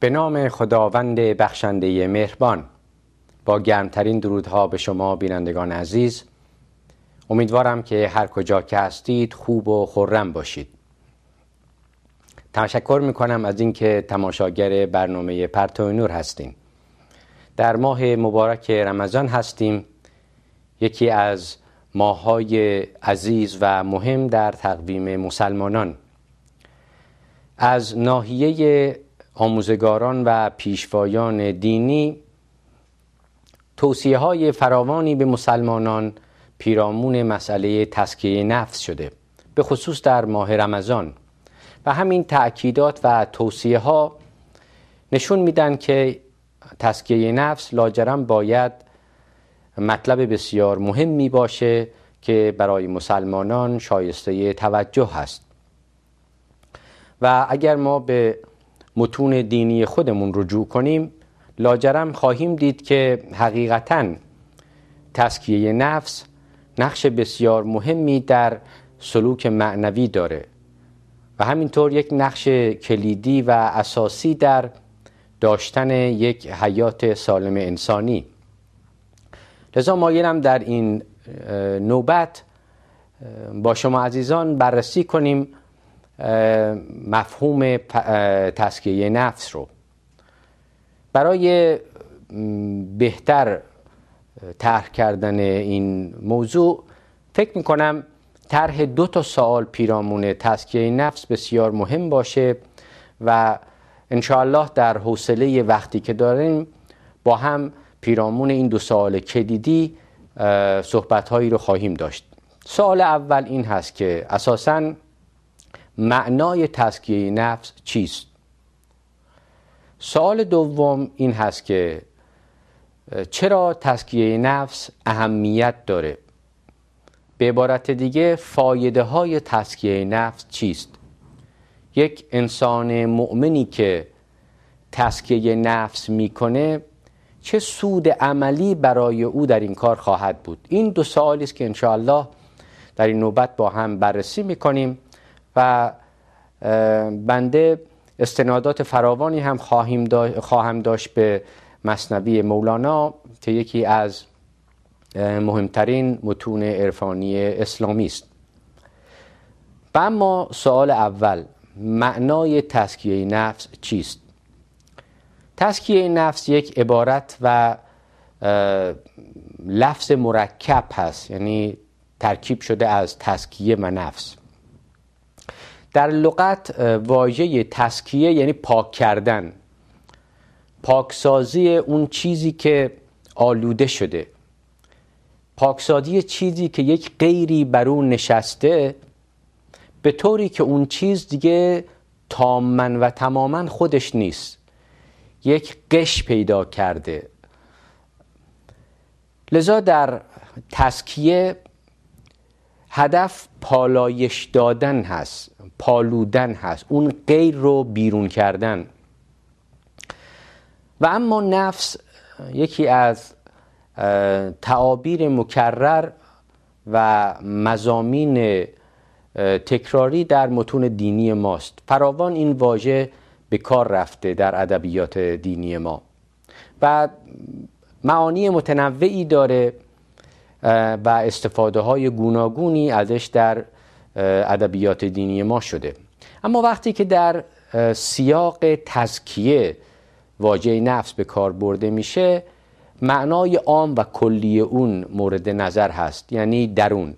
به نام خداوند بخشنده مهربان. با گرمترین درودها به شما بینندگان عزیز. امیدوارم که هر کجا که هستید خوب و خرم باشید. تشکر میکنم از اینکه تماشاگر برنامه پرتو نور هستین. در ماه مبارک رمضان هستیم، یکی از ماه‌های عزیز و مهم در تقویم مسلمانان. از ناحیه آموزگاران و پیشوایان دینی توصیه‌های فراوانی به مسلمانان پیرامون مسئله تزکیه نفس شده، به خصوص در ماه رمضان، و همین تأکیدات و توصیه‌ها نشون میدن که تزکیه نفس لاجرم باید مطلب بسیار مهمی باشه که برای مسلمانان شایسته توجه هست. و اگر ما به متون دینی خودمون رجوع کنیم، لاجرم خواهیم دید که حقیقتاً تزکیه نفس نقش بسیار مهمی در سلوک معنوی داره و همینطور یک نقش کلیدی و اساسی در داشتن یک حیات سالم انسانی. لذا مایلم در این نوبت با شما عزیزان بررسی کنیم مفهوم تزکیه نفس رو. برای بهتر طرح کردن این موضوع فکر میکنم طرح 2 سوال پیرامون تزکیه نفس بسیار مهم باشه و انشاءالله در حوصله وقتی که داریم با هم پیرامون این 2 سوال کلیدی صحبت‌هایی رو خواهیم داشت. سوال اول این هست که اساساً معنای تزکیه نفس چیست؟ سوال دوم این هست که چرا تزکیه نفس اهمیت داره؟ به عبارت دیگه فایده های تزکیه نفس چیست؟ یک انسان مؤمنی که تزکیه نفس میکنه چه سود عملی برای او در این کار خواهد بود؟ این 2 سوالی است که انشاءالله در این نوبت با هم بررسی میکنیم و بنده استنادات فراوانی هم خواهم داشت به مثنوی مولانا که یکی از مهمترین متون عرفانی اسلامی است. و اما سوال اول، معنای تزکیه نفس چیست؟ تزکیه نفس یک عبارت و لفظ مرکب هست، یعنی ترکیب شده از تزکیه و نفس. در لغت واژه تزکیه یعنی پاک کردن، پاکسازی اون چیزی که آلوده شده، پاکسازی چیزی که یک غیری بر اون نشسته، به طوری که اون چیز دیگه تاماً و تماماً خودش نیست، یک غش پیدا کرده. لذا در تزکیه هدف پالایش دادن هست، پالودن هست، اون غیر رو بیرون کردن. و اما نفس یکی از تعابیر مکرر و مضامین تکراری در متون دینی ماست. فراوان این واژه به کار رفته در ادبیات دینی ما و معانی متنوعی داره و استفاده های گوناگونی ازش در ادبیات دینی ما شده. اما وقتی که در سیاق تزکیه واژه نفس به کار برده میشه، معنای عام و کلی اون مورد نظر هست، یعنی درون.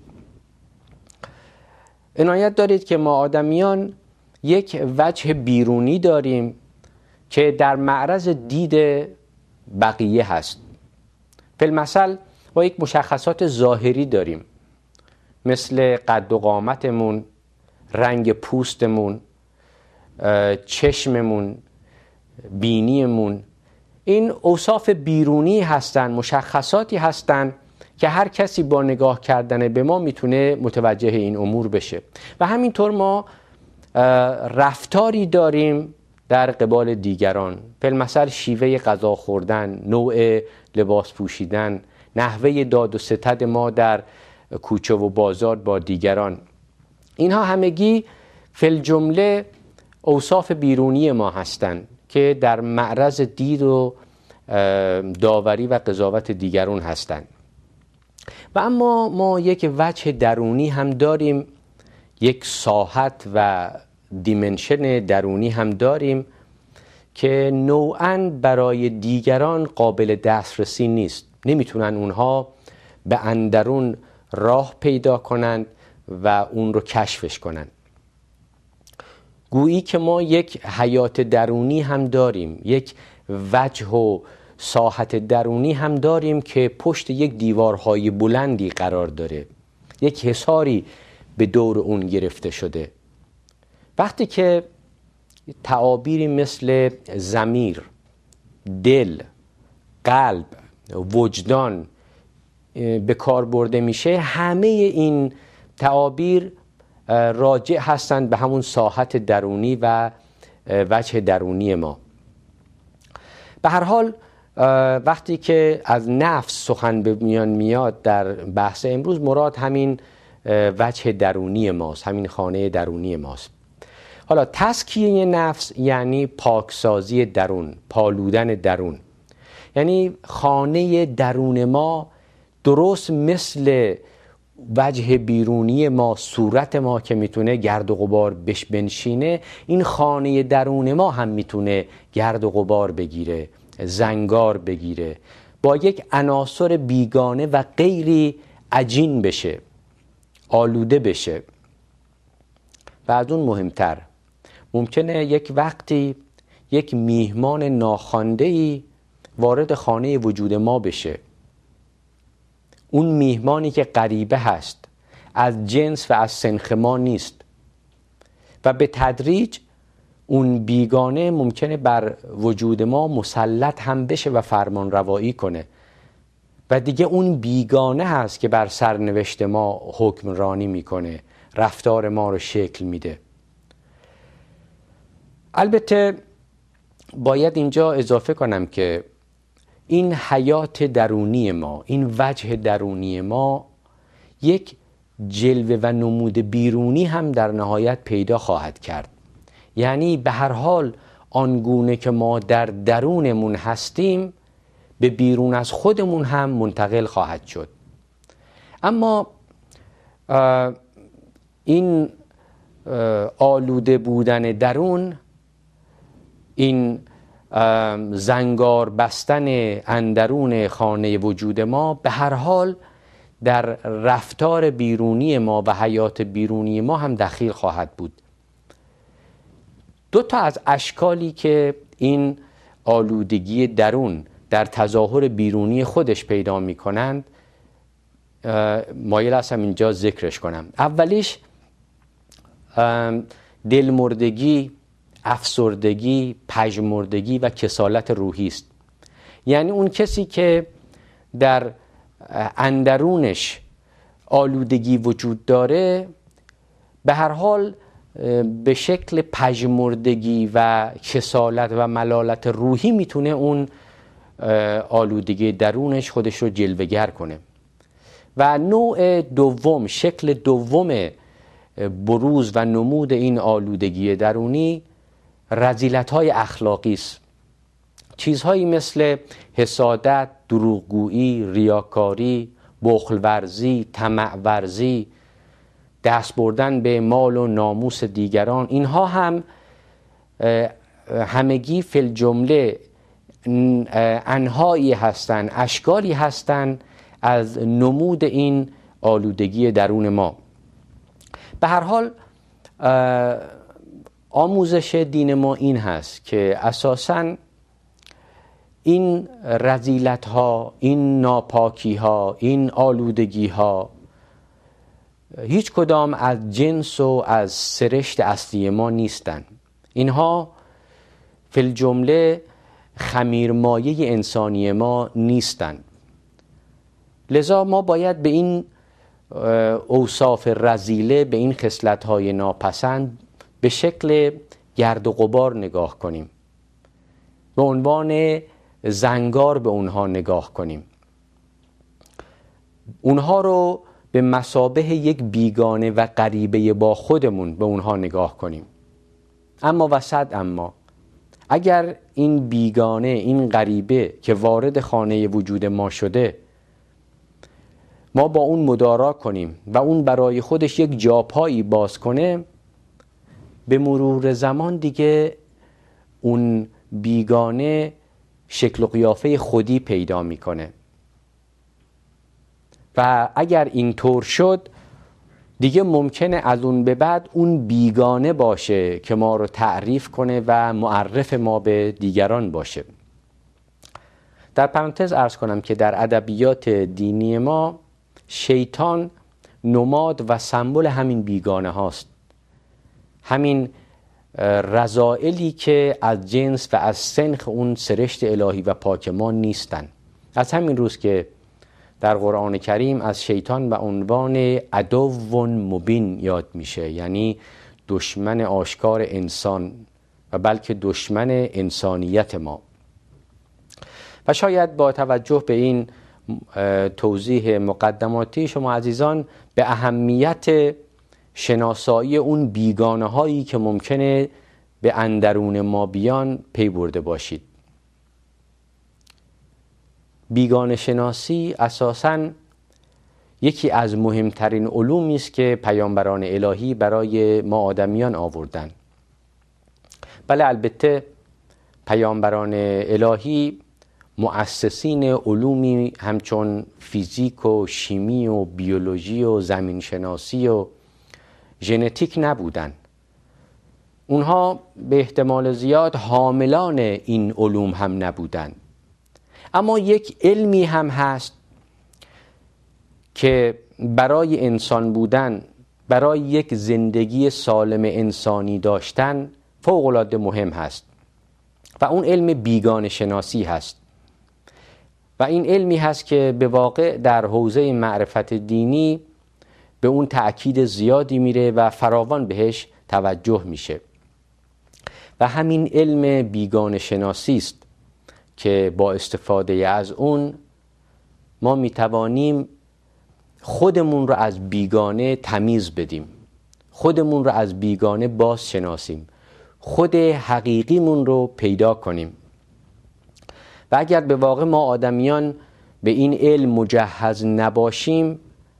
عنایت دارید که ما آدمیان یک وجه بیرونی داریم که در معرض دید بقیه هست. فی‌المثل با یک مشخصات ظاهری داریم، مثل قد و قامتمون، رنگ پوستمون، چشممون، بینیمون. این اوصاف بیرونی هستن، مشخصاتی هستن که هر کسی با نگاه کردن به ما میتونه متوجه این امور بشه. و همینطور ما رفتاری داریم در قبال دیگران، فی‌المثل شیوه غذا خوردن، نوع لباس پوشیدن، نحوه داد و ستد ما در کوچه و بازار با دیگران. اینها همگی فی الجمله اوصاف بیرونی ما هستند که در معرض دید و داوری و قضاوت دیگران هستند. و اما ما یک وجه درونی هم داریم، یک ساحت و دیمنشن درونی هم داریم که نوعاً برای دیگران قابل دسترسی نیست. نمیتونن اونها به اندرون راه پیدا کنند و اون رو کشفش کنند. گویی که ما یک حیات درونی هم داریم، یک وجه و ساحت درونی هم داریم که پشت یک دیوارهای بلندی قرار داره، یک حصاری به دور اون گرفته شده. وقتی که تعابیری مثل ضمیر، دل، قلب، وجدان به کار برده میشه، همه این تعابیر راجع هستند به همون ساحت درونی و وجه درونی ما. به هر حال وقتی که از نفس سخن به میان میاد در بحث امروز، مراد همین وجه درونی ماست، همین خانه درونی ماست. حالا تزکیه نفس یعنی پاکسازی درون، پالودن درون. یعنی خانه درون ما درست مثل وجه بیرونی ما، صورت ما که میتونه گرد و غبار بش بنشینه، این خانه درون ما هم میتونه گرد و غبار بگیره، زنگار بگیره، با یک عناصر بیگانه و غیری عجین بشه، آلوده بشه. و از اون مهمتر، ممکنه یک وقتی یک میهمان ناخوانده‌ای وارد خانه وجود ما بشه. اون میهمانی که غریبه هست، از جنس و از سنخ ما نیست و به تدریج اون بیگانه ممکنه بر وجود ما مسلط هم بشه و فرمان روایی کنه و دیگه اون بیگانه هست که بر سرنوشت ما حکمرانی میکنه، رفتار ما رو شکل میده. البته باید اینجا اضافه کنم که این حیات درونی ما، این وجه درونی ما، یک جلوه و نمود بیرونی هم در نهایت پیدا خواهد کرد. یعنی به هر حال آنگونه که ما در درونمون هستیم به بیرون از خودمون هم منتقل خواهد شد. اما این آلوده بودن درون، این زنگار بستن اندرون خانه وجود ما، به هر حال در رفتار بیرونی ما و حیات بیرونی ما هم دخیل خواهد بود. دو تا از اشکالی که این آلودگی درون در تظاهر بیرونی خودش پیدا می کنند مایل هستم اینجا ذکرش کنم. اولیش دلمردگی، افسردگی، پژمردگی و کسالت روحی است. یعنی اون کسی که در اندرونش آلودگی وجود داره به هر حال به شکل پژمردگی و کسالت و ملالت روحی میتونه اون آلودگی درونش خودش رو جلوه‌گر کنه. و نوع دوم، شکل دوم بروز و نمود این آلودگی درونی رذیلت‌های اخلاقی است. چیزهایی مثل حسادت، دروغگویی، ریاکاری، بخل ورزی، طمع ورزی، دست بردن به مال و ناموس دیگران، اینها هم همگی فی الجمله انهایی هستند، اشکالی هستند از نمود این آلودگی درون ما. به هر حال آموزش دین ما این هست که اساساً این رذیلت ها، این ناپاکی ها، این آلودگی ها هیچ کدام از جنس و از سرشت اصلی ما نیستند. اینها فی الجمله خمیرمایه انسانی ما نیستند. لذا ما باید به این اوصاف رذیله، به این خصلت‌های ناپسند به شکل گرد و غبار نگاه کنیم، به عنوان زنگار به اونها نگاه کنیم، اونها رو به مثابه یک بیگانه و غریبه با خودمون به اونها نگاه کنیم. اما اگر این بیگانه، این غریبه که وارد خانه وجود ما شده، ما با اون مدارا کنیم و اون برای خودش یک جاپایی باز کنه، به مرور زمان دیگه اون بیگانه شکل و قیافه خودی پیدا میکنه و اگر این طور شد دیگه ممکنه از اون به بعد اون بیگانه باشه که ما رو تعریف کنه و معرف ما به دیگران باشه. در پرانتز عرض کنم که در ادبیات دینی ما شیطان نماد و سمبل همین بیگانه هاست، همین رذائلی که از جنس و از سنخ اون سرشت الهی و پاک ما نیستن. از همین روز که در قرآن کریم از شیطان به عنوان عدو مبین یاد میشه، یعنی دشمن آشکار انسان و بلکه دشمن انسانیت ما. و شاید با توجه به این توضیح مقدماتی شما عزیزان به اهمیت شناسایی اون بیگانه هایی که ممکنه به اندرون ما بیان پی برده باشید. بیگانه شناسی اساساً یکی از مهمترین علومی است که پیامبران الهی برای ما آدمیان آوردن. بله، البته پیامبران الهی مؤسسین علومی همچون فیزیک و شیمی و بیولوژی و زمینشناسی و ژنتیک نبودن. اونها به احتمال زیاد حاملان این علوم هم نبودن. اما یک علمی هم هست که برای انسان بودن، برای یک زندگی سالم انسانی داشتن فوق‌العاده مهم هست و اون علم بیگانه شناسی هست و این علمی هست که به واقع در حوزه معرفت دینی به اون تأکید زیادی میره و فراوان بهش توجه میشه و همین علم بیگانه شناسی است که با استفاده از اون ما میتوانیم خودمون رو از بیگانه تمیز بدیم، خودمون رو از بیگانه باز شناسیم، خود حقیقیمون رو پیدا کنیم. و اگر به واقع ما آدمیان به این علم مجهز نباشیم،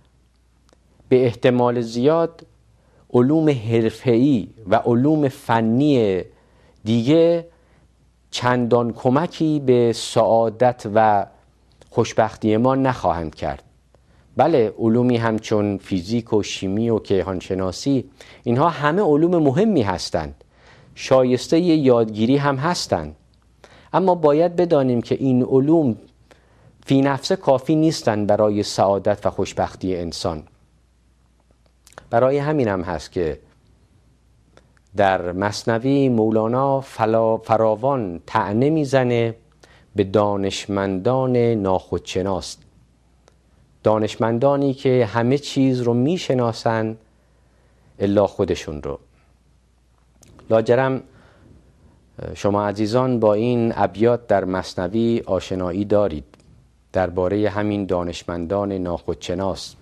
به احتمال زیاد علوم حرفه‌ای و علوم فنی دیگه چندان کمکی به سعادت و خوشبختی ما نخواهند کرد. بله، علومی همچون فیزیک و شیمی و کیهانشناسی، اینها همه علوم مهمی هستند، شایسته یادگیری هم هستند، اما باید بدانیم که این علوم فی نفسه کافی نیستند برای سعادت و خوشبختی انسان. برای همین هم هست که در مثنوی مولانا فراوان طعنه میزنه به دانشمندان ناخودشناس، دانشمندانی که همه چیز رو میشناسن الا خودشون رو. لاجرم شما عزیزان با این ابیات در مثنوی آشنایی دارید درباره همین دانشمندان ناخودشناس.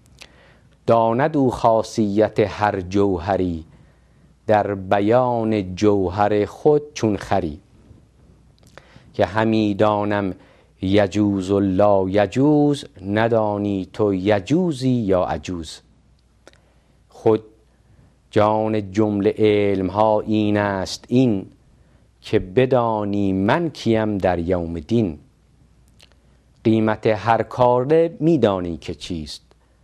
داند او خاصیت هر جوهری، در بیان جوهر خود چون خری. که همی دانم یجوز و لا یجوز، ندانی تو یجوزی یا عجوز. خود جان جمله علم ها این است این، که بدانی من کیم در یوم دین. قیمت هر کاله میدانی که چیست،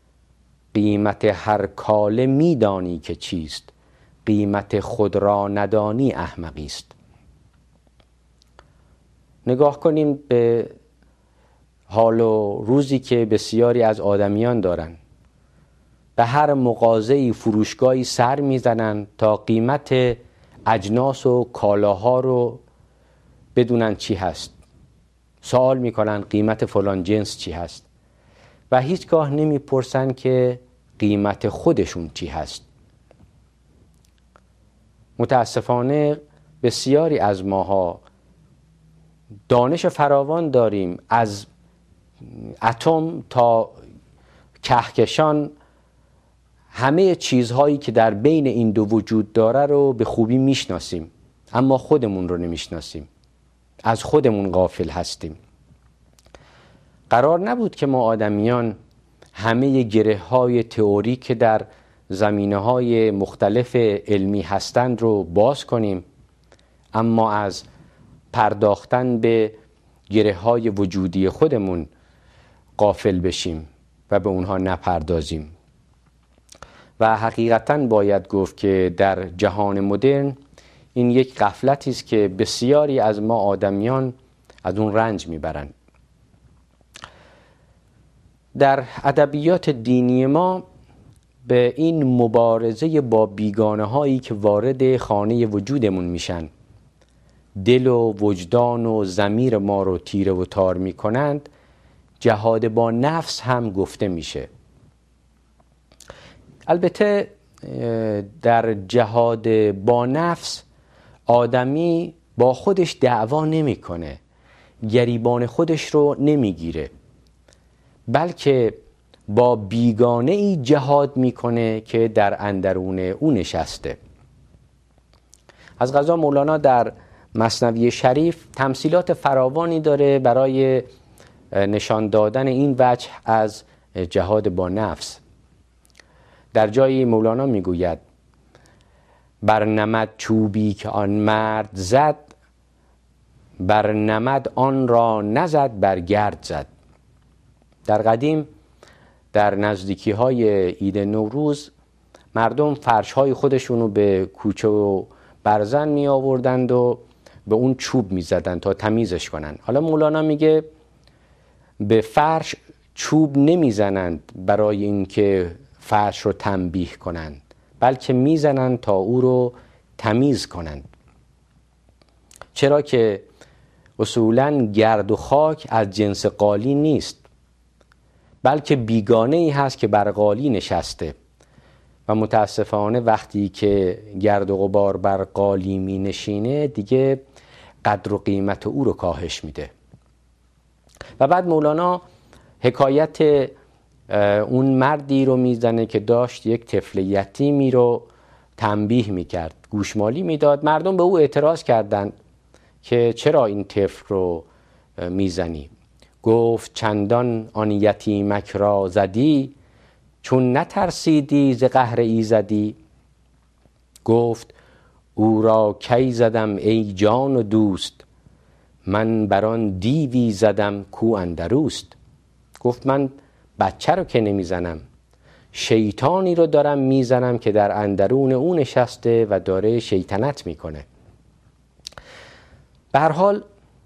قیمت هر کاله میدانی که چیست. قیمت خود را ندانی احمقی است. نگاه کنیم به حال و روزی که بسیاری از آدمیان دارن. به هر مغازه‌ای، فروشگاهی سر میزنن تا قیمت اجناس و کالاها رو بدونن چی هست. سوال میکنن قیمت فلان جنس چی هست و هیچگاه نمیپرسن که قیمت خودشون چی هست. متاسفانه بسیاری از ماها دانش فراوان داریم، از اتم تا کهکشان همه چیزهایی که در بین این دو وجود داره رو به خوبی میشناسیم، اما خودمون رو نمیشناسیم، از خودمون غافل هستیم. قرار نبود که ما آدمیان همه گره‌های تئوری که در زمینه‌های مختلف علمی هستند رو باز کنیم، اما از پرداختن به گره‌های وجودی خودمون غافل بشیم و به اونها نپردازیم. و حقیقتاً باید گفت که در جهان مدرن این یک غفلتی است که بسیاری از ما آدمیان از اون رنج میبرند. در ادبیات دینی ما به این مبارزه با بیگانه هایی که وارد خانه وجودمون میشن، دل و وجدان و ضمیر ما رو تیره و تار میکنند، جهاد با نفس هم گفته میشه. البته در جهاد با نفس آدمی با خودش دعوا نمیکنه، گریبان خودش رو نمیگیره، بلکه با بیگانه ای جهاد میکنه که در اندرون او نشسته. از قضا مولانا در مثنوی شریف تمثیلات فراوانی داره برای نشان دادن این وجه از جهاد با نفس. در جایی مولانا میگوید: بر نمد چوبی که آن مرد زد، بر نمد آن را نزد بر گرد زد. در قدیم در نزدیکی های عید نوروز مردم فرش های خودشونو به کوچه و برزن می آوردند و به اون چوب می زدند تا تمیزش کنند. حالا مولانا میگه به فرش چوب نمی زنند برای اینکه فرش رو تنبیه کنند، بلکه می زنند تا او رو تمیز کنند. چرا که اصولاً گرد و خاک از جنس قالی نیست، بلکه بیگانه ای هست که بر قالی نشسته و متاسفانه وقتی که گرد و غبار بر قالی می نشینه دیگه قدر و قیمت او رو کاهش میده. و بعد مولانا حکایت اون مردی رو میزنه که داشت یک طفل یتیمی رو تنبیه میکرد، گوشمالی میداد. مردم به او اعتراض کردند که چرا این طفل رو میزنی؟ گفت: چندان آن یتیمک را زدی، چون نترسیدی ز قهر ایزدی. گفت: او را کی زدم ای جان و دوست، من بر آن دیوی زدم کو اندروست. گفت: من بچه رو که نمیزنم، شیطانی رو دارم میزنم که در اندرون او نشسته و داره شیطنت میکنه. به هر حال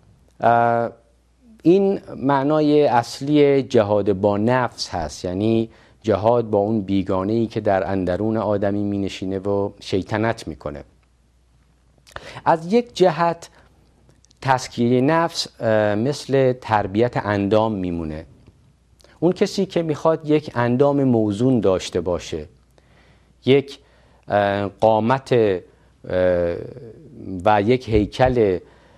این معنای اصلی جهاد با نفس هست، یعنی جهاد با اون بیگانه‌ای که در اندرون آدمی می نشینه و شیطنت میکنه. از یک جهت تزکیه نفس مثل تربیت اندام میمونه. اون کسی که میخواد یک اندام موزون داشته باشه، یک قامت و یک هیکل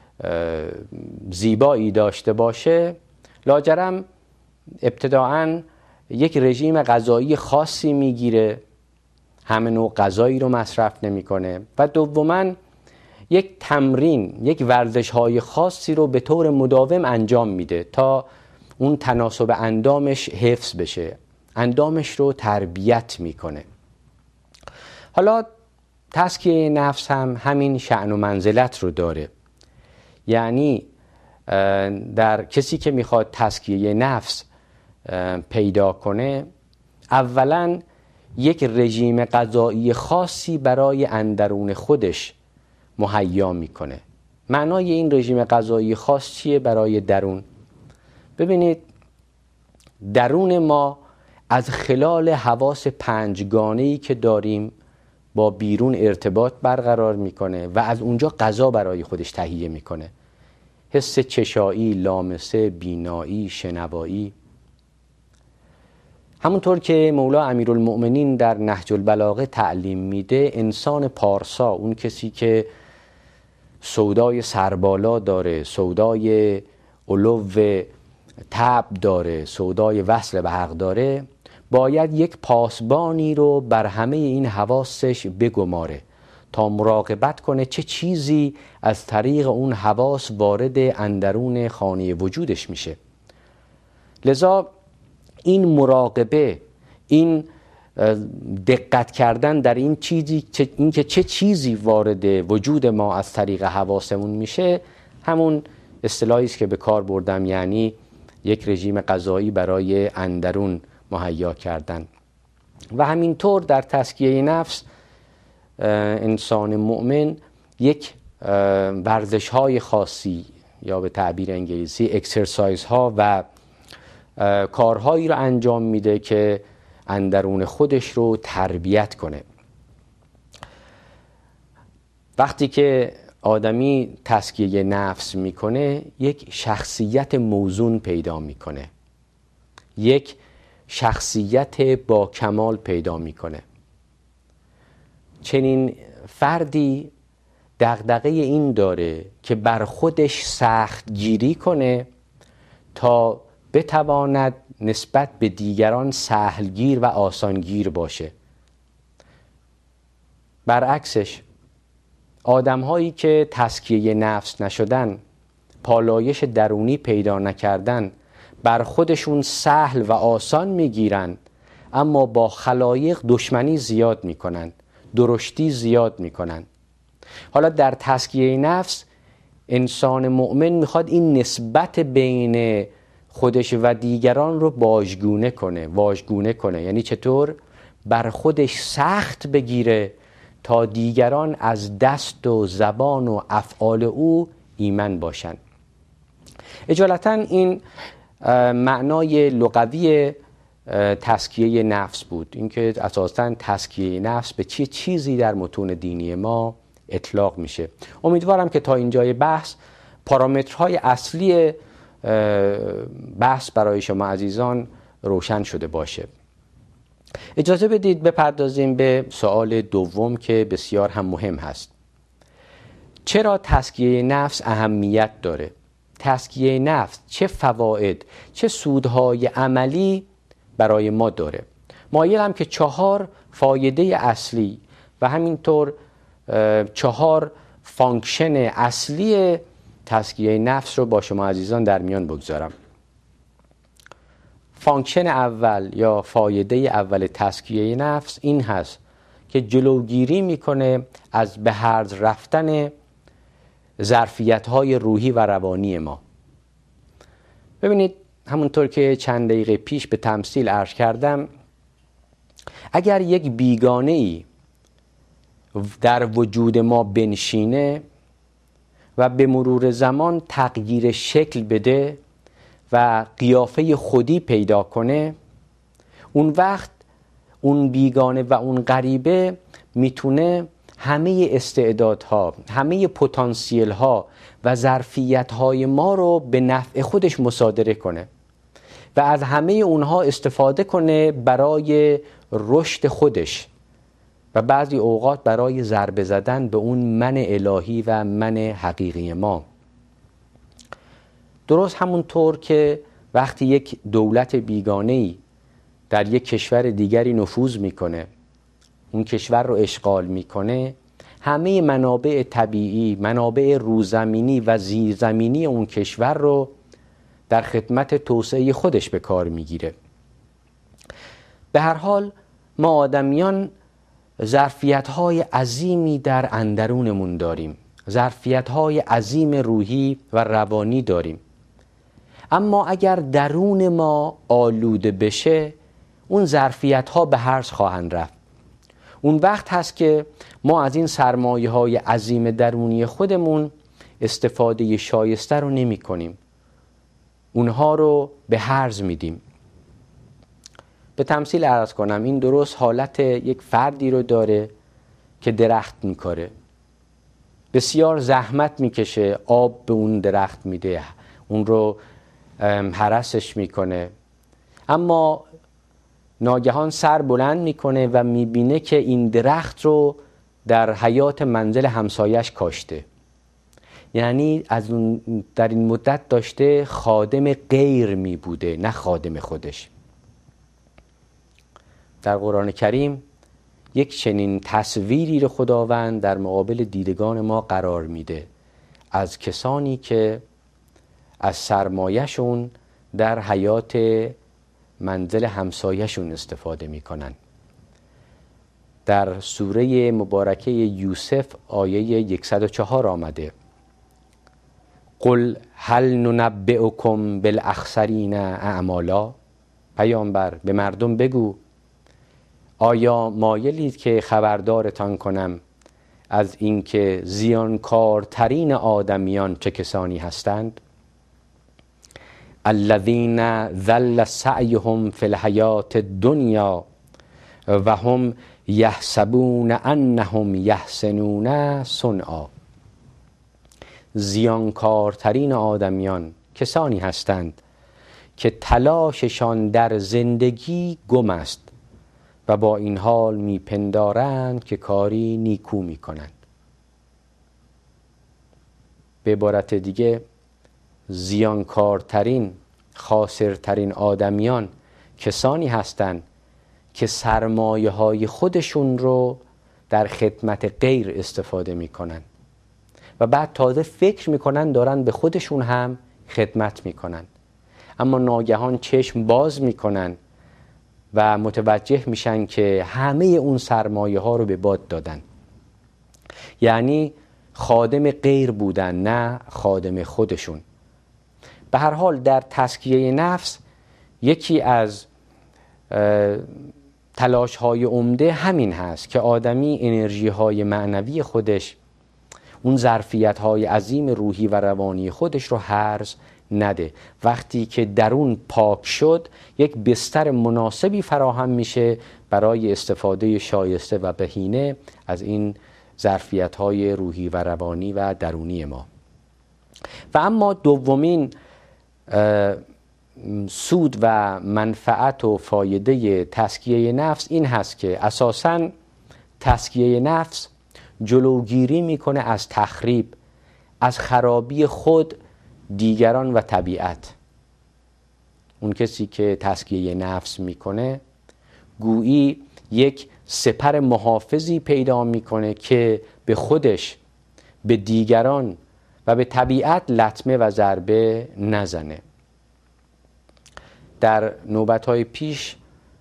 زیبایی داشته باشه، لاجرم ابتداعاً یک رژیم غذایی خاصی میگیره، همه نوع غذایی رو مصرف نمیکنه و دوماً یک تمرین، یک ورزش‌های خاصی رو به طور مداوم انجام میده تا اون تناسب اندامش حفظ بشه، اندامش رو تربیت میکنه. حالا تزکیه نفس هم همین شأن و منزلت رو داره. یعنی در کسی که میخواد تزکیه نفس پیدا کنه، اولا یک رژیم غذایی خاصی برای اندرون خودش مهیا میکنه. معنای این رژیم غذایی خاص چیه برای درون؟ ببینید، درون ما از خلال حواس پنجگانه‌ای که داریم با بیرون ارتباط برقرار میکنه و از اونجا غذا برای خودش تهیه میکنه. حس چشایی، لامسه، بینایی، شنوایی. همونطور که مولا امیرالمؤمنین در نهج البلاغه تعلیم میده، انسان پارسا، اون کسی که سودای سربالا داره، سودای علو طبع داره، سودای وصل به حق داره، باید یک پاسبانی رو بر همه این حواسش بگماره تا مراقبت کنه چه چیزی از طریق اون حواس وارد اندرون خانه وجودش میشه. لذا این مراقبه، این دقت کردن در این چیزی که چه چیزی وارد وجود ما از طریق حواسمون میشه، همون اصطلاحی است که به کار بردم، یعنی یک رژیم غذایی برای اندرون مهیا کردن. و همینطور در تزکیه نفس انسان مؤمن یک ورزش های خاصی یا به تعبیر انگلیسی اکسرسایز ها و کارهایی رو انجام میده که اندرون خودش رو تربیت کنه. وقتی که آدمی تزکیه نفس میکنه یک شخصیت موزون پیدا میکنه، یک شخصیت با کمال پیدا میکنه. چنین فردی دغدغه این داره که بر خودش سخت گیری کنه تا بتواند نسبت به دیگران سهلگیر و آسانگیر باشه. برعکسش آدم‌هایی که تزکیه نفس نشدن، پالایش درونی پیدا نکردن، بر خودشون سهل و آسان میگیرن، اما با خلایق دشمنی زیاد میکنن، درشتی زیاد میکنن. حالا در تزکیه نفس انسان مؤمن میخواد این نسبت بین خودش و دیگران رو واژگونه کنه. یعنی چطور؟ بر خودش سخت بگیره تا دیگران از دست و زبان و افعال او ایمن باشند. اجالتا این معنای لغوی تزکیه نفس بود، اینکه اساساً تزکیه نفس به چه چیزی در متون دینی ما اطلاق میشه. امیدوارم که تا اینجای بحث پارامترهای اصلی بحث برای شما عزیزان روشن شده باشه. اجازه بدید بپردازیم به سوال دوم که بسیار هم مهم هست. چرا تزکیه نفس اهمیت داره؟ تزکیه نفس چه فواید، چه سودهای عملی برای ما داره؟ مایلم که 4 فایده اصلی و همینطور 4 فانکشن اصلی تزکیه نفس رو با شما عزیزان در میان بگذارم. فانکشن اول یا فایده اول تزکیه نفس این هست که جلوگیری میکنه از به هرز رفتن ظرفیت‌های روحی و روانی ما. ببینید همونطور که چند دقیقه پیش به تمثیل عرض کردم، اگر یک بیگانه‌ای در وجود ما بنشینه و به مرور زمان تغییر شکل بده و قیافه خودی پیدا کنه، اون وقت اون بیگانه و اون غریبه میتونه همه استعدادها، همه پتانسیل‌ها و ظرفیت‌های ما رو به نفع خودش مصادره کنه و از همه اونها استفاده کنه برای رشد خودش و بعضی اوقات برای ضربه زدن به اون من الهی و من حقیقی ما. درست همونطور که وقتی یک دولت بیگانه‌ای در یک کشور دیگری نفوذ میکنه، اون کشور رو اشغال میکنه، همه منابع طبیعی، منابع روزمینی و زیرزمینی اون کشور رو در خدمت توسعه خودش به کار میگیره. به هر حال ما آدمیان ظرفیت‌های عظیمی در اندرونمون داریم، ظرفیت‌های عظیم روحی و روانی داریم، اما اگر درون ما آلوده بشه اون ظرفیت‌ها به هرز خواهند رفت. اون وقت هست که ما از این سرمایه‌های عظیم درونی خودمون استفاده شایسته رو نمی کنیم، اونها رو به هرز میدیم. به تمثیل عرض کنم، این درست حالت یک فردی رو داره که درخت میکاره، بسیار زحمت میکشه، آب به اون درخت میده، اون رو هرسش میکنه، اما ناگهان سر بلند میکنه و میبینه که این درخت رو در حیات منزل همسایش کاشته. یعنی در این مدت داشته خادم غیر میبوده، نه خادم خودش. در قرآن کریم یک چنین تصویری رو خداوند در مقابل دیدگان ما قرار میده از کسانی که از سرمایه‌شون در حیات منزل همسایه‌شون استفاده میکنن. در سوره مبارکه یوسف آیه 104 آمده: قل هل ننبئکم بالاخسرین اعمالا. پیامبر به مردم بگو آیا مایلید که خبردارتان کنم از اینکه زیانکارترین آدمیان چه کسانی هستند؟ الذین ضل سعیهم فی الحیات الدنیا و هم یحسبون انهم یحسنون صنعا. زیانکارترین آدمیان کسانی هستند که تلاششان در زندگی گم است و با این حال میپندارند که کاری نیکو میکنند. به عبارت دیگه زیانکارترین، خاسرترین آدمیان کسانی هستند که سرمایه های خودشون رو در خدمت غیر استفاده میکنن و بعد تازه فکر میکنن دارن به خودشون هم خدمت میکنن، اما ناگهان چشم باز میکنن و متوجه میشن که همه اون سرمایه ها رو به باد دادن. یعنی خادم غیر بودن، نه خادم خودشون. به هر حال در تزکیه نفس یکی از تلاش های عمده همین هست که آدمی انرژی های معنوی خودش، اون ظرفیت های عظیم روحی و روانی خودش رو هرز نده. وقتی که درون پاک شد یک بستر مناسبی فراهم میشه برای استفاده شایسته و بهینه از این ظرفیت های روحی و روانی و درونی ما. و اما دومین سود و منفعت و فایده تزکیه نفس این هست که اساساً تزکیه نفس جلوگیری میکنه از تخریب، از خرابی خود، دیگران و طبیعت. اون کسی که تزکیه نفس میکنه گویی یک سپر محافظی پیدا میکنه که به خودش، به دیگران و به طبیعت لطمه و ضربه نزنه. در نوبت‌های پیش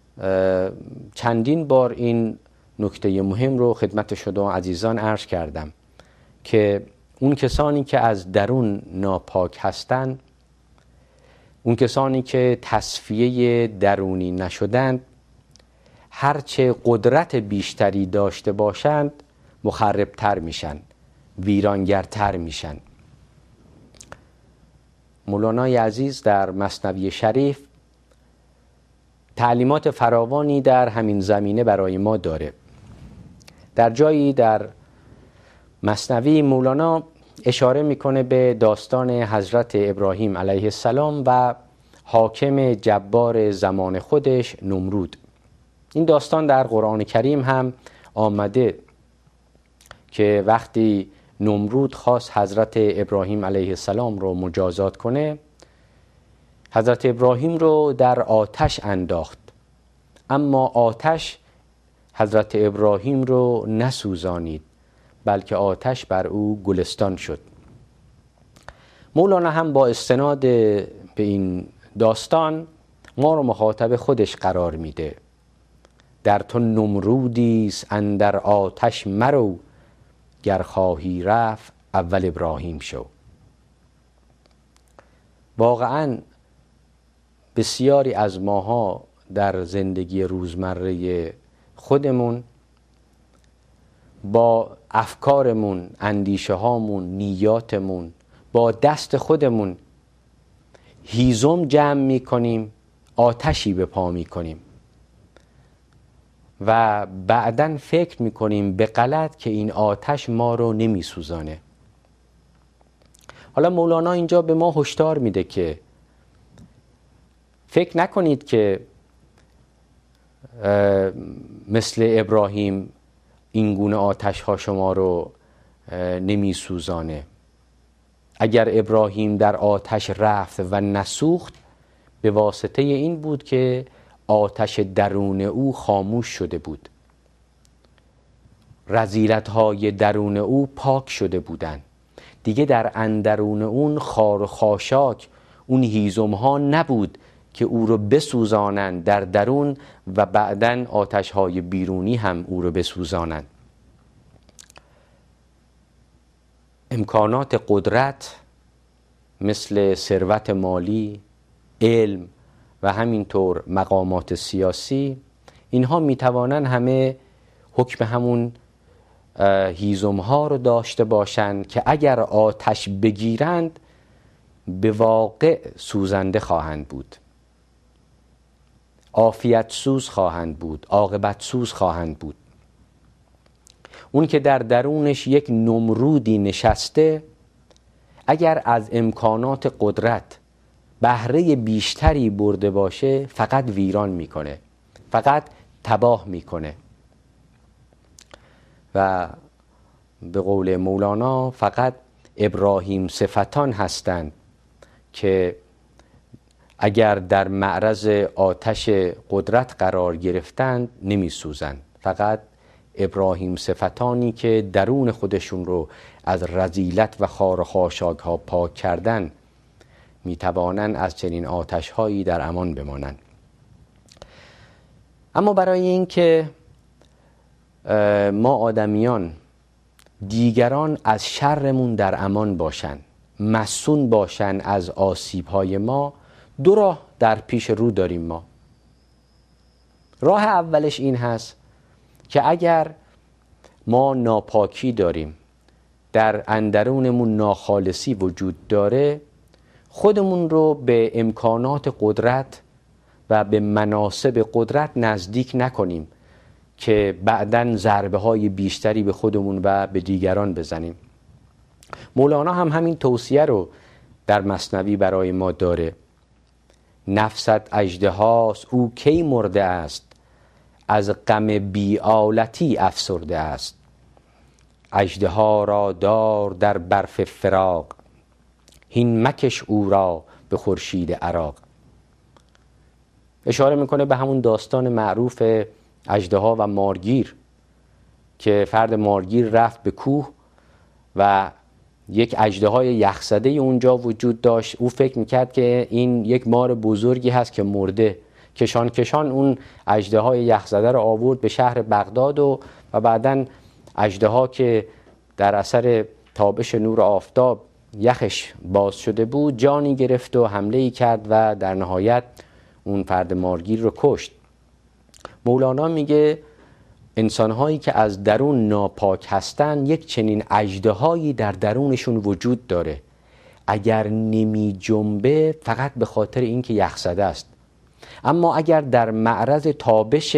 چندین بار این نکته مهم رو خدمت شما عزیزان عرض کردم که اون کسانی که از درون ناپاک هستند، اون کسانی که تصفیه درونی نشدند، هرچه قدرت بیشتری داشته باشند مخربتر میشن، ویرانگرتر میشن. مولانای عزیز در مثنوی شریف تعلیمات فراوانی در همین زمینه برای ما داره. در جایی در مثنوی مولانا اشاره میکنه به داستان حضرت ابراهیم علیه السلام و حاکم جبار زمان خودش نمرود. این داستان در قرآن کریم هم آمده که وقتی نمرود خواست حضرت ابراهیم علیه السلام رو مجازات کنه، حضرت ابراهیم رو در آتش انداخت، اما آتش حضرت ابراهیم رو نسوزانید، بلکه آتش بر او گلستان شد. مولانا هم با استناد به این داستان ما رو مخاطب خودش قرار میده. در تو نمرودیست اندر آتش مرو، گر خواهی رفت اول ابراهیم شو. واقعاً بسیاری از ماها در زندگی روزمره خودمون با افکارمون، اندیشه هامون، نیاتمون، با دست خودمون هیزم جمع میکنیم، آتشی به پا میکنیم و بعداً فکر میکنیم به غلط که این آتش ما رو نمیسوزانه. حالا مولانا اینجا به ما هشدار میده که فکر نکنید که مثل ابراهیم این گونه آتش ها شما رو نمی سوزانه. اگر ابراهیم در آتش رفت و نسوخت، به واسطه این بود که آتش درون او خاموش شده بود. رذیلت‌های درون او پاک شده بودند. دیگه در اندرون اون خار و خاشاک، اون هیزم‌ها نبود که او رو بسوزانند در درون و بعداً آتش‌های بیرونی هم او رو بسوزانند. امکانات قدرت مثل ثروت مالی، علم و همینطور مقامات سیاسی، اینها میتوانند همه حکم همون هیزم‌ها رو داشته باشند که اگر آتش بگیرند به واقع سوزنده خواهند بود، عافیت سوز خواهند بود، عاقبت سوز خواهند بود. اون که در درونش یک نمرودی نشسته، اگر از امکانات قدرت بهره بیشتری برده باشه فقط ویران میکنه، فقط تباه میکنه و به قول مولانا فقط ابراهیم صفتان هستند که اگر در معرض آتش قدرت قرار گرفتند نمی سوزند. فقط ابراهیم صفتانی که درون خودشون رو از رذیلت و خار و خاشاک ها پاک کردن می توانند از چنین آتش هایی در امان بمانند. اما برای این که ما آدمیان دیگران از شرمون در امان باشن، مسون باشن از آسیب های ما، دو راه در پیش رو داریم ما. راه اولش این هست که اگر ما ناپاکی داریم، در اندرونمون ناخالصی وجود داره، خودمون رو به امکانات قدرت و به مناصب قدرت نزدیک نکنیم که بعداً ضربه های بیشتری به خودمون و به دیگران بزنیم. مولانا هم همین توصیه رو در مثنوی برای ما داره. نفست اژدهاست او کی مرده است، از غم بی‌آلتی افسرده است. اژدها را دار در برف فراق، هین مکش او را به خورشید عراق. اشاره میکنه به همون داستان معروف اژدها و مارگیر که فرد مارگیر رفت به کوه و یک اژدهای یخزده اونجا وجود داشت. او فکر میکرد که این یک مار بزرگی هست که مرده. کشان کشان اون اژدهای یخزده رو آورد به شهر بغداد و بعداً اژدها که در اثر تابش نور آفتاب یخش باز شده بود جانی گرفت و حمله‌ای کرد و در نهایت اون فرد مارگیر رو کشت. مولانا میگه انسان‌هایی که از درون ناپاک هستن یک چنین اژدهایی در درونشون وجود داره. اگر نمی جنبه فقط به خاطر اینکه یخزده است، اما اگر در معرض تابش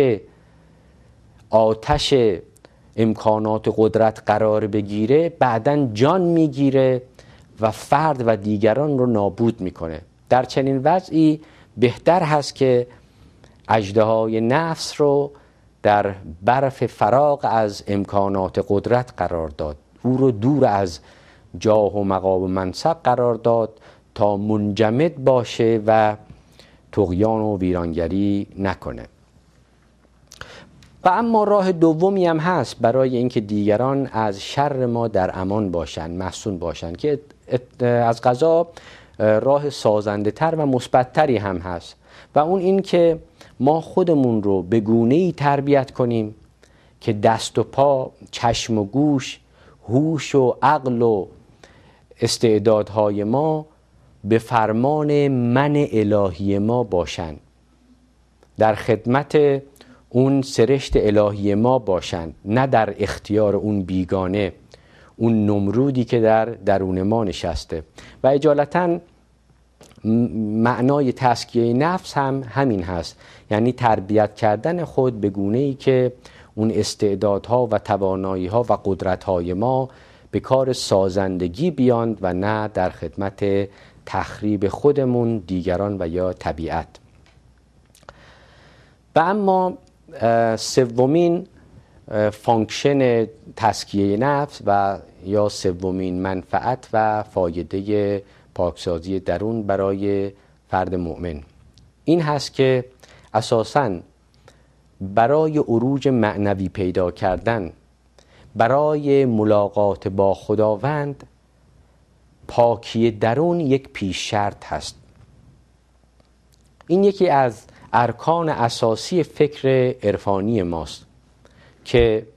آتش امکانات قدرت قرار بگیره بعداً جان میگیره و فرد و دیگران رو نابود میکنه. در چنین وضعی بهتر هست که اژدهای نفس رو در برف فراق از امکانات قدرت قرار داد، او رو دور از جاه و مقام و منصب قرار داد تا منجمد باشه و طغیان و ویرانگری نکنه. و اما راه دومی هم هست برای اینکه دیگران از شر ما در امان باشن، محصون باشن، که از قضا راه سازنده تر و مثبت تری هم هست و اون این که ما خودمون رو به گونه‌ای تربیت کنیم که دست و پا، چشم و گوش، هوش و عقل و استعدادهای ما به فرمان من الهی ما باشند، در خدمت اون سرشت الهی ما باشند، نه در اختیار اون بیگانه، اون نمرودی که در درون ما نشسته. و اجالتا معنای تزکیه نفس هم همین هست، یعنی تربیت کردن خود به گونه‌ای که اون استعدادها و توانایی‌ها و قدرت‌های ما به کار سازندگی بیاند و نه در خدمت تخریب خودمون، دیگران و یا طبیعت. و اما سومین فانکشن تزکیه نفس و یا سومین منفعت و فایده پاکسازی درون برای فرد مؤمن این هست که اساساً برای عروج معنوی پیدا کردن برای ملاقات با خداوند پاکی درون یک پیش شرط هست. این یکی از ارکان اساسی فکر عرفانی ماست که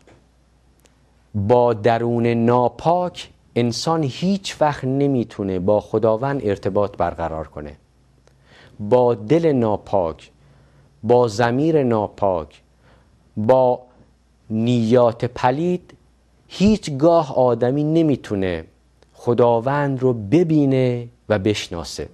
با درون ناپاک انسان هیچ وقت نمیتونه با خداوند ارتباط برقرار کنه. با دل ناپاک، با ضمیر ناپاک، با نیات پلید هیچگاه آدمی نمیتونه خداوند رو ببینه و بشناسه.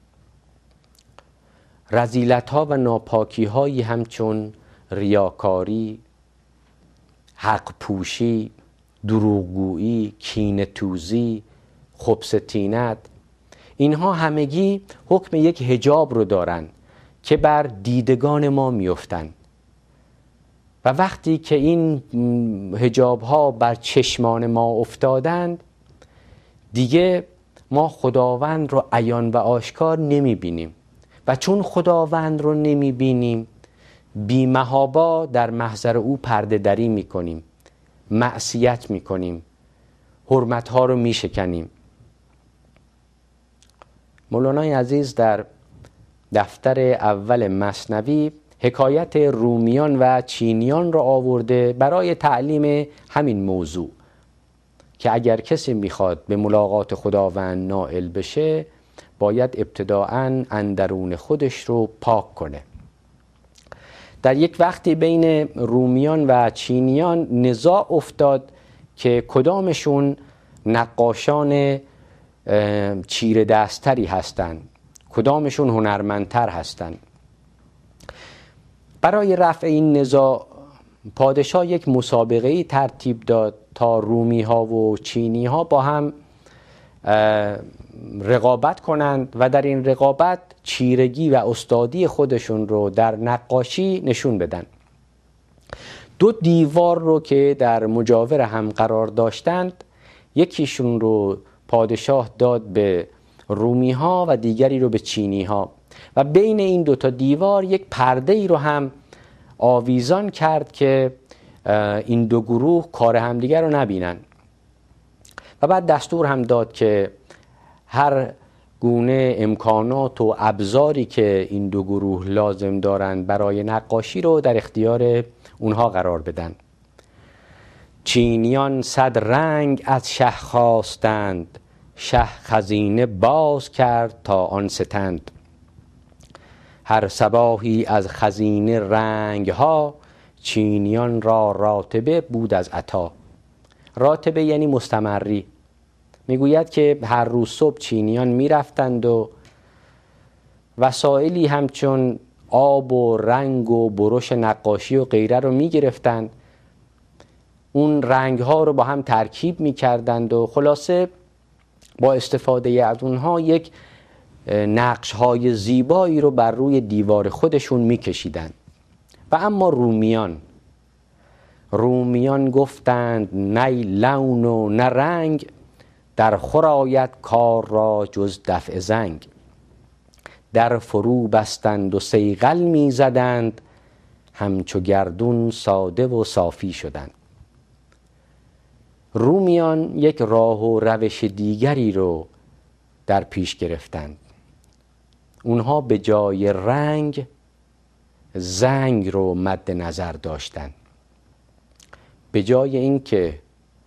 رذیلت‌ها و ناپاکی‌هایی همچون ریاکاری، حق پوشی، دروغگویی، کینه توزی، خبث طینت، اینها همگی حکم یک حجاب رو دارن که بر دیدگان ما میفتن و وقتی که این حجاب ها بر چشمان ما افتادند دیگه ما خداوند رو عیان و آشکار نمی بینیم و چون خداوند رو نمی بینیم بی محابا در محضر او پرده دری می کنیم، معصیت می کنیم، حرمت ها رو می شکنیم. مولانای عزیز در دفتر اول مثنوی حکایت رومیان و چینیان را آورده برای تعلیم همین موضوع که اگر کسی میخواد به ملاقات خداوند نائل بشه باید ابتداءً اندرون خودش رو پاک کنه. در یک وقتی بین رومیان و چینیان نزاع افتاد که کدامشون نقاشان چیره دستری هستند، کدامشون هنرمندتر هستند. برای رفع این نزاع پادشاه یک مسابقه‌ای ترتیب داد تا رومی ها و چینی ها با هم رقابت کنند و در این رقابت چیرگی و استادی خودشون رو در نقاشی نشون بدن. دو دیوار رو که در مجاور هم قرار داشتند یکیشون رو پادشاه داد به رومی ها و دیگری رو به چینی ها و بین این دوتا دیوار یک پرده ای رو هم آویزان کرد که این دو گروه کار همدیگر رو نبینن و بعد دستور هم داد که هر گونه امکانات و ابزاری که این دو گروه لازم دارند برای نقاشی رو در اختیار اونها قرار بدن. چینیان 100 رنگ از شه خواستند، شه خزینه باز کرد تا آن ستند. هر صباحی از خزینه رنگ ها، چینیان را راتبه بود از عطا. راتبه یعنی مستمری. میگوید که هر روز صبح چینیان میرفتند و وسایلی همچون آب و رنگ و برش نقاشی و غیره رو میگرفتند، اون رنگ ها رو با هم ترکیب میکردند و خلاصه با استفاده از اونها یک نقش های زیبایی رو بر روی دیوار خودشون میکشیدند. و اما رومیان گفتند نی لون و نه رنگ، در خور آید کار را جز دفع زنگ. در فرو بستند و صیقل می زدند، همچو گردون ساده و صافی شدند. رومیان یک راه و روش دیگری رو در پیش گرفتند. اونها به جای رنگ زنگ رو مد نظر داشتند. به جای اینکه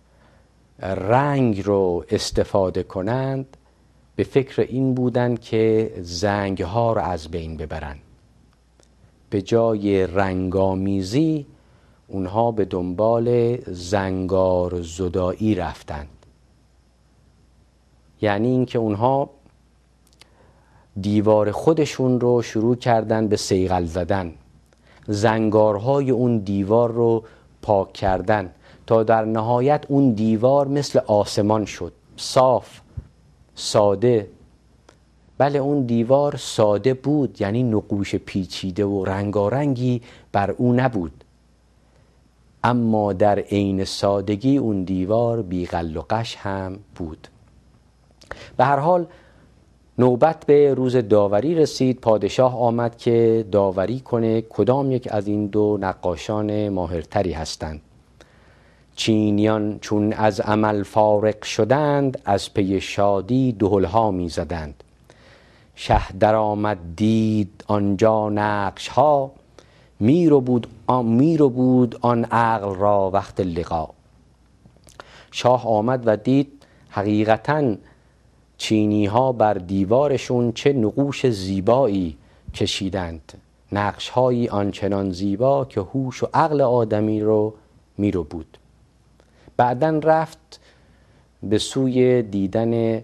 رنگ رو استفاده کنند به فکر این بودند که زنگ ها رو از بین ببرند. به جای رنگامیزی اونها به دنبال زنگار زدایی رفتند. یعنی اینکه اونها دیوار خودشون رو شروع کردن به صیقل زدن، زنگارهای اون دیوار رو پاک کردن تا در نهایت اون دیوار مثل آسمان شد، صاف، ساده. بله اون دیوار ساده بود، یعنی نقوش پیچیده و رنگارنگی بر او نبود، اما در عین سادگی اون دیوار بی غل و غش هم بود. به هر حال نوبت به روز داوری رسید. پادشاه آمد که داوری کنه کدام یک از این دو نقاشان ماهرتری هستند. چینیان چون از عمل فارغ شدند، از پی شادی دهلها می زدند. شه در آمد دید آنجا نقش ها، می ربود آن عقل را وقت لقا. شاه آمد و دید حقیقتاً چینی ها بر دیوارشون چه نقوش زیبایی کشیدند، نقش هایی آنچنان زیبا که هوش و عقل آدمی رو می ربود. بعداً رفت به سوی دیدن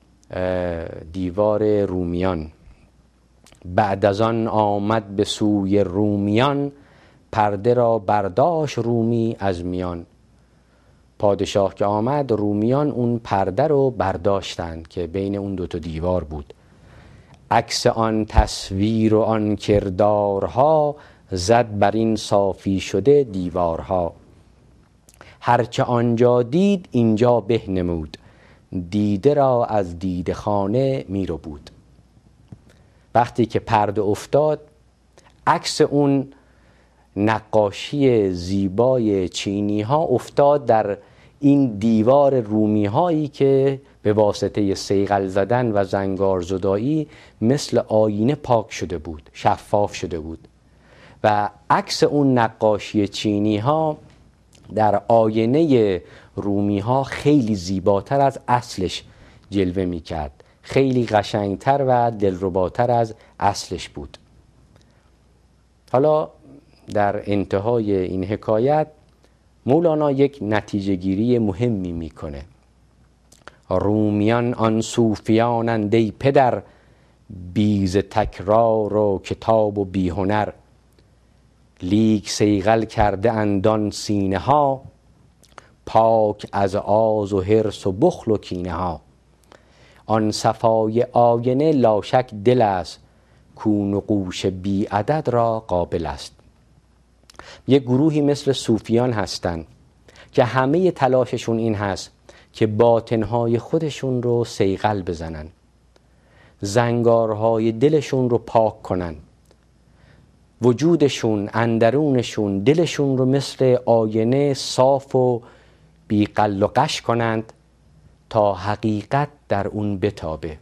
دیوار رومیان. بعد از آن آمد به سوی رومیان، پرده را برداشت رومی از میان. پادشاه که آمد، رومیان اون پرده رو برداشتند که بین اون دوتا دیوار بود. عکس آن تصویر و آن کردارها، زد بر این صافی شده دیوارها. هرچه آنجا دید اینجا به نمود، دیده را از دیده خانه می رو بود. وقتی که پرده افتاد، عکس اون نقاشی زیبای چینی ها افتاد در این دیوار رومی هایی که به واسطه صیقل زدن و زنگار زدایی مثل آینه پاک شده بود، شفاف شده بود و عکس اون نقاشی چینی ها در آینه رومی ها خیلی زیباتر از اصلش جلوه می کرد، خیلی قشنگتر و دلرباتر از اصلش بود. حالا در انتهای این حکایت مولانا یک نتیجه گیری مهمی میکنه. رومیان آن صوفیانند ای پدر، بیز تکرار و کتاب و بی هنر. لیک صیقل کرده اندان سینه ها، پاک از آز و حرص و بخل و کینه ها. آن صفای آینه لاشک دل است، کو نقوش بی عدد را قابل است. یک گروهی مثل صوفیان هستند که همه تلاششون این هست که باطنهای خودشون رو صیقل بزنن، زنگارهای دلشون رو پاک کنن، وجودشون، اندرونشون، دلشون رو مثل آینه صاف و بی غل و غش کنند تا حقیقت در اون بتابه،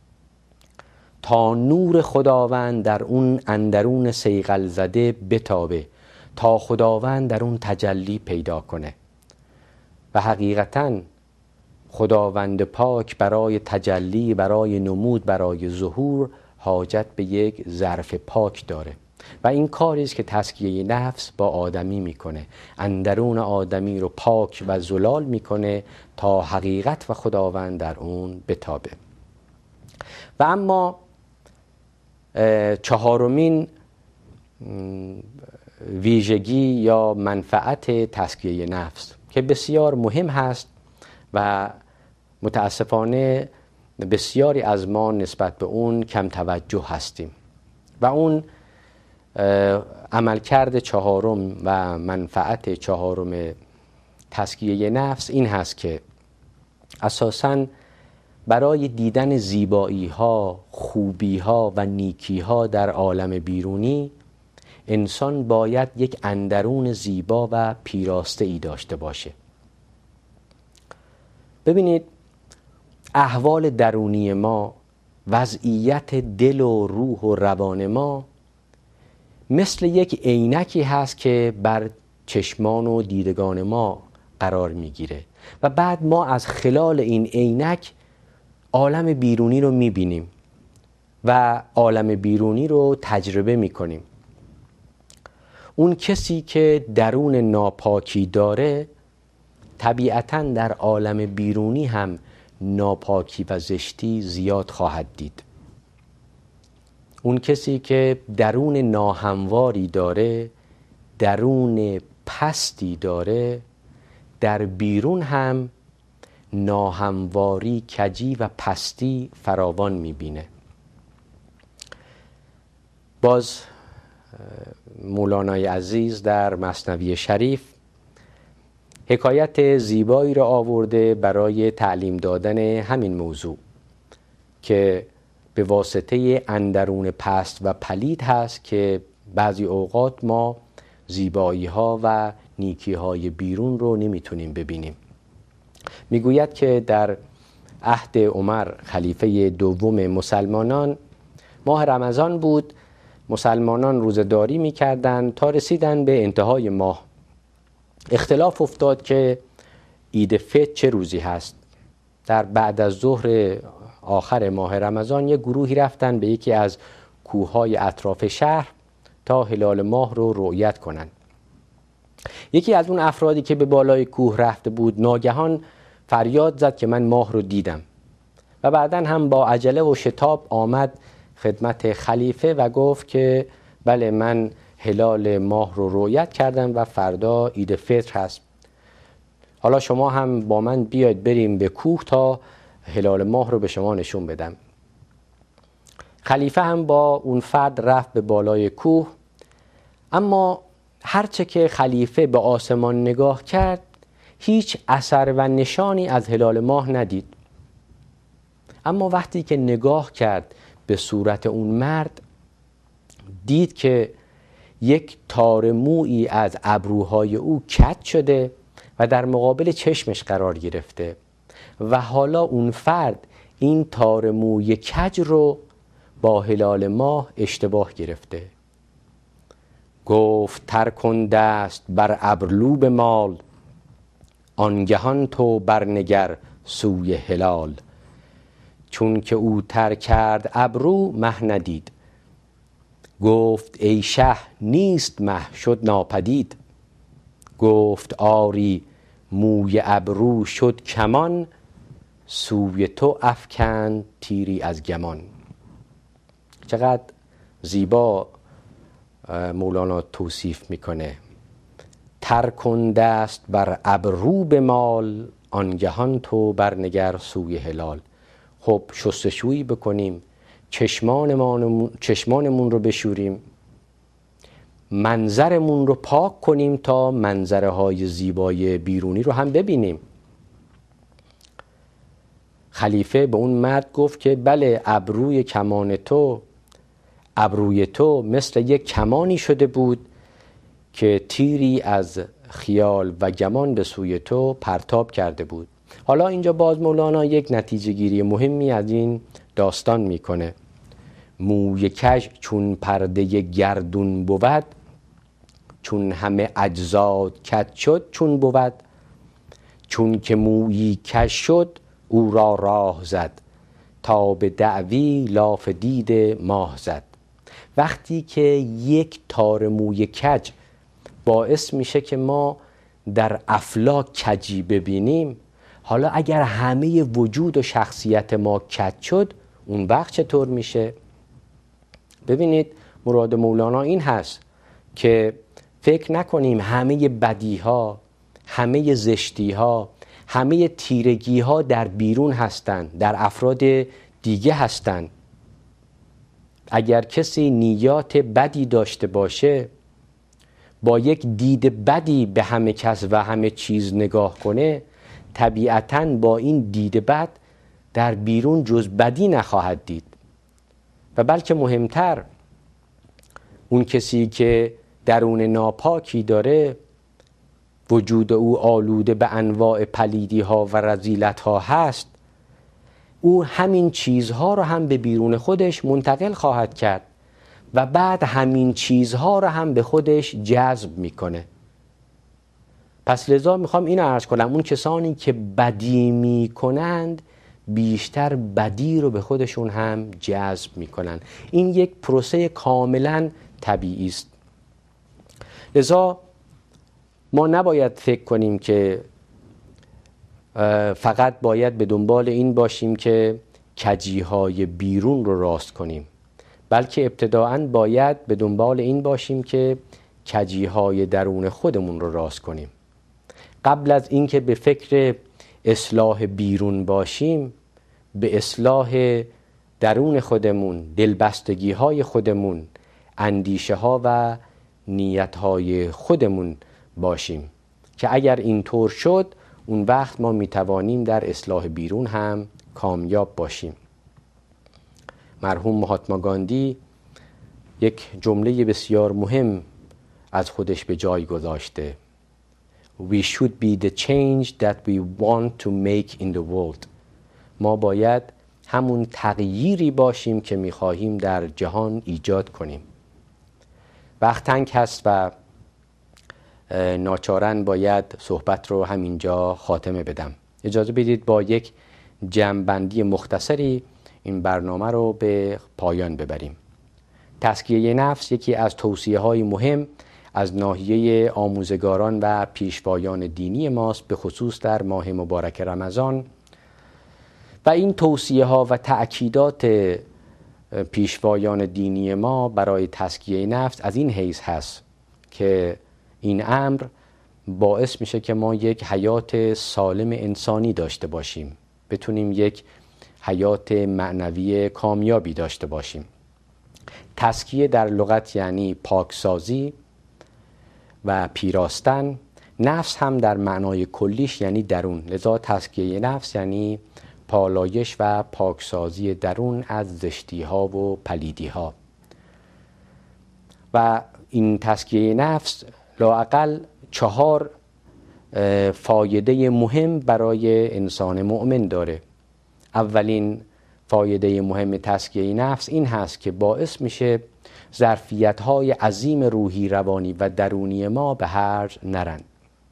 تا نور خداوند در اون اندرون صیقل زده بتابه، تا خداوند در اون تجلی پیدا کنه. و حقیقتاً خداوند پاک برای تجلی، برای نمود، برای ظهور حاجت به یک ظرف پاک داره و این کاری است که تزکیه نفس با آدمی میکنه، اندرون آدمی رو پاک و زلال میکنه تا حقیقت و خداوند در اون بتابه. و اما چهارمین ویژگی یا منفعت تزکیه نفس که بسیار مهم هست و متاسفانه بسیاری از ما نسبت به اون کم توجه هستیم و اون عملکرد چهارم و منفعت چهارم تزکیه نفس این هست که اساساً برای دیدن زیبایی ها، خوبی ها و نیکی ها در عالم بیرونی انسان باید یک اندرون زیبا و پیراسته ای داشته باشه. ببینید احوال درونی ما، وضعیت دل و روح و روان ما مثل یک عینکی هست که بر چشمان و دیدگان ما قرار میگیره و بعد ما از خلال این عینک عالم بیرونی رو میبینیم و عالم بیرونی رو تجربه میکنیم. اون کسی که درون ناپاکی داره طبیعتاً در عالم بیرونی هم ناپاکی و زشتی زیاد خواهد دید. اون کسی که درون ناهمواری داره، درون پستی داره، در بیرون هم ناهمواری، کجی و پستی فراوان میبینه. باز مولانای عزیز در مثنوی شریف حکایت زیبایی را آورده برای تعلیم دادن همین موضوع که به واسطه اندرون پست و پلید هست که بعضی اوقات ما زیبایی ها و نیکی‌های بیرون رو نمیتونیم ببینیم. میگوید که در عهد عمر خلیفه دوم مسلمانان ماه رمضان بود. مسلمانان روزه‌داری می‌کردند تا رسیدن به انتهای ماه. اختلاف افتاد که عید فطر چه روزی هست. در بعد از ظهر آخر ماه رمضان یک گروهی رفتن به یکی از کوههای اطراف شهر تا هلال ماه رو رؤیت کنند. یکی از اون افرادی که به بالای کوه رفته بود ناگهان فریاد زد که من ماه رو دیدم و بعداً هم با عجله و شتاب آمد خدمت خلیفه و گفت که بله من هلال ماه رو رؤیت کردم و فردا عید فطر هست. حالا شما هم با من بیاید بریم به کوه تا هلال ماه رو به شما نشون بدم. خلیفه هم با اون فرد رفت به بالای کوه، اما هرچه که خلیفه به آسمان نگاه کرد هیچ اثر و نشانی از هلال ماه ندید. اما وقتی که نگاه کرد به صورت اون مرد دید که یک تار مویی از ابروهای او کج شده و در مقابل چشمش قرار گرفته و حالا اون فرد این تار موی کج رو با هلال ماه اشتباه گرفته. گفت تر کن دست بر ابرلو بمال، آنگهان تو برنگر سوی هلال. چون که او تر کرد ابرو مه ندید، گفت ای شه نیست مه شد ناپدید. گفت آری موی ابرو شد کمان، سوی تو افکند تیری از گمان. چقدر زیبا مولانا توصیف میکنه. تر کن دست بر ابرو بمال، آنگهان تو برنگر سوی هلال. خب شستشویی بکنیم، چشمانمون رو بشوریم، منظرمون رو پاک کنیم تا منظرهای زیبای بیرونی رو هم ببینیم. خلیفه به اون مرد گفت که بله ابروی تو مثل یک کمانی شده بود که تیری از خیال و گمان به سوی تو پرتاب کرده بود. حالا اینجا باز مولانا یک نتیجه گیری مهمی از این داستان میکنه. موی کژ چون پرده گردون بود، چون همه اجزاد کج شد چون بود. چون که مویی کژ شد او را راه زد، تا به دعوی لاف دید ماه زد. وقتی که یک تار موی کج باعث میشه که ما در افلاک کجی ببینیم، حالا اگر همه وجود و شخصیت ما کج شد اون وقت چطور میشه؟ ببینید مراد مولانا این هست که فکر نکنیم همه بدیها، همه زشتیها، همه تیرگیها در بیرون هستند، در افراد دیگه هستند. اگر کسی نیات بدی داشته باشه، با یک دید بدی به همه کس و همه چیز نگاه کنه، طبیعتاً با این دید بد در بیرون جز بدی نخواهد دید. و بلکه مهمتر، اون کسی که درون ناپاکی داره، وجود او آلوده به انواع پلیدی ها و رذیلت ها هست، او همین چیزها رو هم به بیرون خودش منتقل خواهد کرد و بعد همین چیزها رو هم به خودش جذب میکنه. پس لذا میخوام اینو عرض کنم، اون کسانی که بدی میکنند بیشتر بدی رو به خودشون هم جذب میکنن. این یک پروسه کاملا طبیعی است. لذا ما نباید فکر کنیم که فقط باید به دنبال این باشیم که کجیهای بیرون رو راست کنیم، بلکه ابتداعاً باید به دنبال این باشیم که کجیهای درون خودمون رو راست کنیم. قبل از اینکه به فکر اصلاح بیرون باشیم، به اصلاح درون خودمون، دلبستگی های خودمون، اندیشه ها و نیت های خودمون باشیم که اگر اینطور شد اون وقت ما میتوانیم در اصلاح بیرون هم کامیاب باشیم. مرحوم مهاتما گاندی یک جمله بسیار مهم از خودش به جای گذاشته. We should be the change that we want to make in the world. ما باید همون تغییری باشیم که می‌خواهیم در جهان ایجاد کنیم. وقت تنگ هست و ناچارن باید صحبت رو همینجا خاتمه بدم. اجازه بدید با یک جمع‌بندی مختصری این برنامه رو به پایان ببریم. تزکیه نفس یکی از توصیه‌های مهم از ناحیه آموزگاران و پیشوایان دینی ماست، به خصوص در ماه مبارک رمضان. و این توصیه‌ها و تأکیدات پیشوایان دینی ما برای تزکیه نفس از این حیث هست که این امر باعث میشه که ما یک حیات سالم انسانی داشته باشیم، بتونیم یک حیات معنوی کامیابی داشته باشیم. تزکیه در لغت یعنی پاکسازی و پیراستن. نفس هم در معنای کلیش یعنی درون، لذا تزکیه نفس یعنی پالایش و پاکسازی درون از زشتی ها و پلیدی ها. و این تزکیه نفس لااقل 4 فایده مهم برای انسان مؤمن داره. اولین فایده مهم تزکیه نفس این هست که باعث میشه ظرفیت‌های عظیم روحی، روانی و درونی ما به هرج نرن.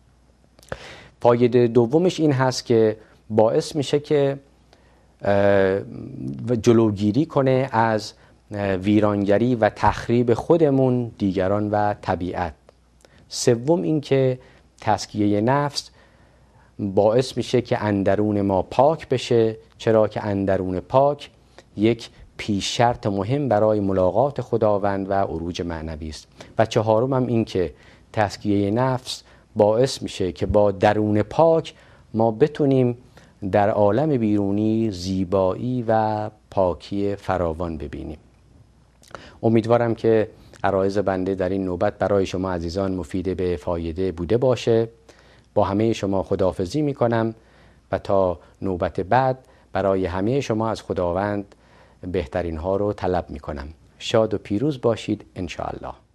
فایده دومش این هست که باعث میشه که جلوگیری کنه از ویرانگری و تخریب خودمون، دیگران و طبیعت. سوم این که تزکیه نفس باعث میشه که اندرون ما پاک بشه، چرا که اندرون پاک یک پیش شرط مهم برای ملاقات خداوند و عروج معنوی است. و چهارم هم این که تزکیه نفس باعث میشه که با درون پاک ما بتونیم در عالم بیرونی زیبایی و پاکی فراوان ببینیم. امیدوارم که عرایض بنده در این نوبت برای شما عزیزان مفید به فایده بوده باشه. با همه شما خداحافظی میکنم و تا نوبت بعد برای همه شما از خداوند بهترین ها رو طلب میکنم. شاد و پیروز باشید انشاءالله.